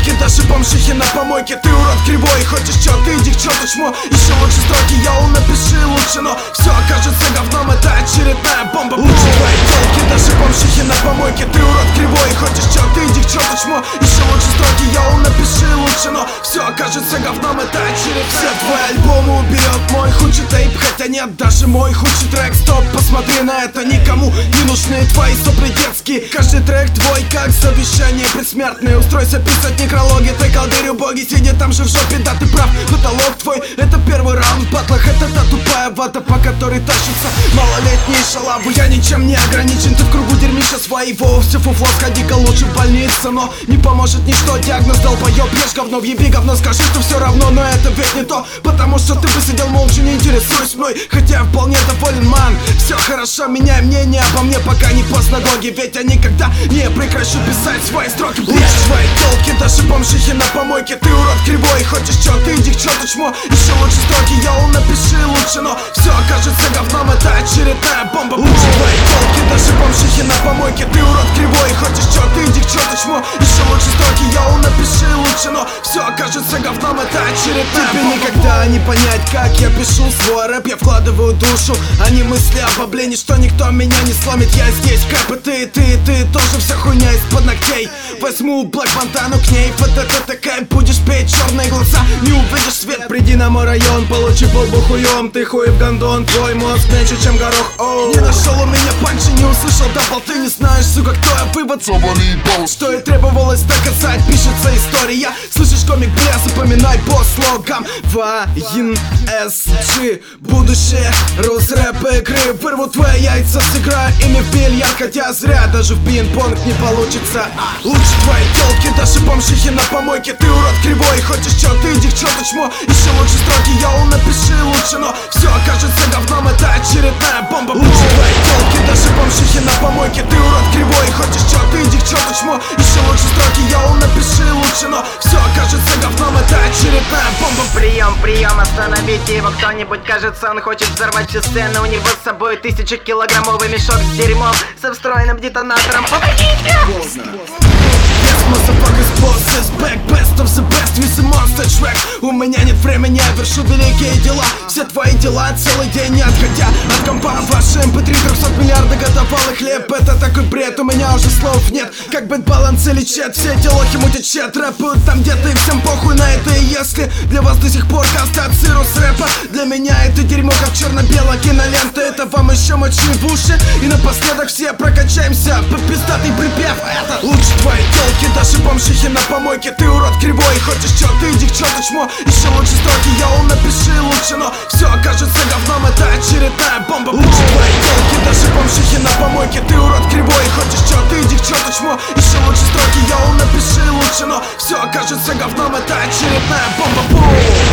телки, даже бомжихи на помойке. Ты урод кривой, хочешь чё, ты иди к чёрту чмо. Еще лучше строки, йоу, напиши лучше, но все окажется говном, это очередная бомба. Лучше твои телки, даже бомжихи на помойке. Ты урод кривой, хочешь чё, ты иди к чёрту чмо. Еще лучше строки, йоу, напиши лучше, но все окажется говном, это очередная. Все твои альбомы уберет мой худший тейп, хотя нет, даже мой худший трек. Стоп, посмотри на это, никому не нужны твои сопли детские. Каждый трек твой как завещание предсмертное. Устройся писать некрологи, ты колдырь убогий, сиди там же в жопе, да ты прав. Потолок твой, это первый раунд в батлах, это та тупая вата, по которой тащится малолетние шалавы. Я ничем не ограничен, ты в кругу дерьмища своего. Все фуфло, сходи-ка лучше в больницу, но не поможет ничто, диагноз долбоёб. Ешь говно, въеби говно, скажи, что все равно, но это ведь не то, потому что ты бы сидел молча, не интересуясь мной. Хотя вполне доволен, ман. Все хорошо, меняй мнение обо мне, пока не поздно, гоги. Ведь я никогда не прекращу писать свои строки. Лучше твои телки, даже бомжихи на помойке. Ты урод кривой, хочешь чё, ты иди к чёрту чмо. Еще лучше строки, йоу, напиши лучше, но все окажется говном, это очередная бомба. Лучше твои телки, даже бомжихи на помойке. Ты урод кривой, хочешь чё, ты иди к чёрту чмо. Еще лучше строки, йоу, напиши лучше, но все окажется говном, это очередная бомба. Тебе никогда не понять, как я пишу свой рэп, я вкладываю душу, а не мысли об облене, что никто меня не сломит. Я здесь, как и ты тоже вся хуйня из-под ногтей. Возьму Блэк Монтану к ней, вот это такая, будешь петь черные глаза, не увидишь свет. Приди на мой район, получи полбу хуем, ты хуй в гондон, твой мозг меньше, чем горох. Оу. Не нашел у меня панчи, не услышал дабл, ты не знаешь, сука, кто я, вывод. Что и требовалось доказать, пишется история. Слышишь, комик, бля, запоминай по слогам. Воин СГ, будущее рус-рэп игры. Вырву твои яйца, сыграю ими в бильярд, хотя зря, даже в пинг-понг не получится. Лучше твои телки, даже бомжихи на помойке. Ты урод кривой, хочешь чё, ты иди к чёрту чмо. Еще лучше строки, йоу, напиши лучше, но все окажется говном, это очередная бомба. Лучше твои телки, даже бомжихи на помойке. Ты урод кривой, хочешь чё, ты иди к чёрту чмо. Еще лучше строки, йоу, напиши лучше, но все окажется говном, это очередная бомба. Прием, остановите его кто-нибудь. Кажется, он хочет взорвать всю сцену. У него с собой 1000-килограммовый мешок с дерьмом, со встроенным детонатором. Помогите! Yes, motherfuckers, boss is back. Best of the best, with a monster track. У меня нет времени, я вершу великие дела. Все твои дела целый день не отходя от компа. Ваши MP3 300 миллиардов годовалый хлеб. Это такой бред, у меня уже слов нет. Как бэт-баланс или чет, все эти лохи мутят чет. Рэпают там где-то и всем похуй на это. И если для вас до сих пор каста цирус рэпа, для меня это дерьмо как черно-белая кинолента. Это вам еще мочи в уши. И напоследок все прокачаемся под пиздатый припев. Это лучше твои телки, даже бомжихи на помойке. Ты урод кривой, хочешь чё, ты иди к чёрту чмо. Еще лучше строки, йоу, напиши лучше, но все окажется говном, это очередная бомба. Лучше твои телки, даже бомжихи на помойке. Ты урод кривой, хочешь чё, ты иди к чёрту чмо. Еще лучше строки, йоу, напиши лучше, но все окажется говном, это очередная бомба. Бум!